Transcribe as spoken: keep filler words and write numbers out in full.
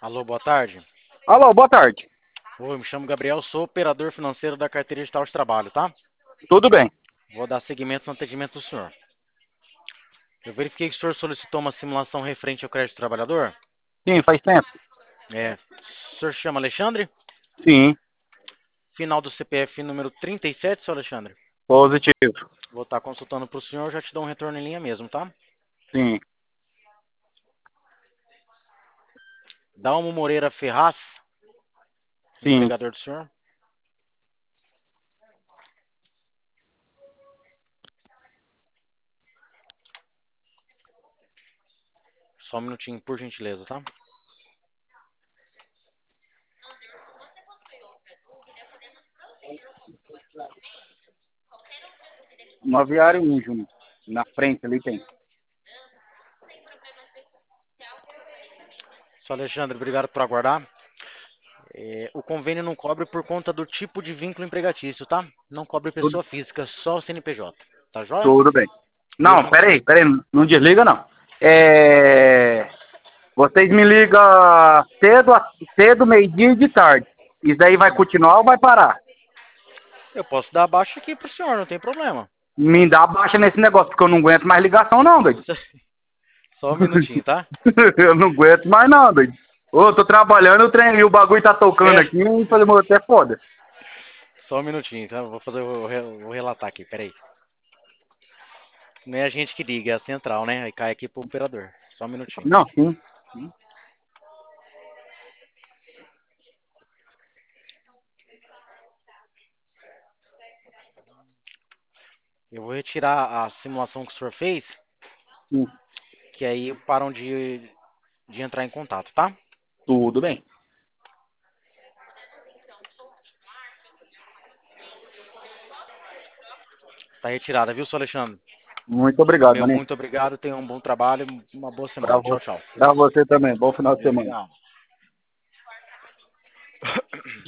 Alô, boa tarde. Alô, boa tarde. Oi, me chamo Gabriel, sou operador financeiro da carteira digital de trabalho, tá? Tudo bem? Vou dar seguimento no atendimento do senhor. Eu verifiquei que o senhor solicitou uma simulação referente ao crédito trabalhador. Sim, faz tempo. É. O senhor se chama Alexandre? Sim, Final do C P F número trinta e sete, seu Alexandre. positivo. Vou estar consultando para o senhor, já te dou um retorno em linha mesmo, tá? Sim, Dalmo Moreira Ferraz, sim. empregador do senhor. Só um minutinho, por gentileza, tá? No aviário um, Júnior. Na frente ali tem. Seu Alexandre, obrigado por aguardar. É, o convênio não cobre por conta do tipo de vínculo empregatício, tá? Não cobre Tudo, pessoa física, só o C N P J. Tá joia? tudo bem. Não, Deixa eu... peraí, peraí. Não desliga, não. É... Vocês me ligam cedo, cedo meio-dia e de tarde. Isso daí vai continuar ou vai parar? eu posso dar baixa aqui pro senhor, não tem problema. Me dá baixa nesse negócio, porque eu não aguento mais ligação, não, doido. Só um minutinho, tá? Eu não aguento mais, não, doido. Ô, tô trabalhando, o trem, e o bagulho tá tocando É. aqui, e fazer meu até foda. Só um minutinho, tá? Vou fazer, vou, vou relatar aqui, peraí. Não é a gente que liga, é a central, né? Aí cai aqui pro operador. Só um minutinho. Não, sim. Eu vou retirar a simulação que o senhor fez, Sim. que aí param de, de entrar em contato, tá? Tudo bem. Tá retirada, viu, seu Alexandre? Muito obrigado, Meu maninho. muito obrigado, tenha um bom trabalho, uma boa Pra, semana. vo Tchau, tchau. pra você também. Bom final de semana. Obrigado.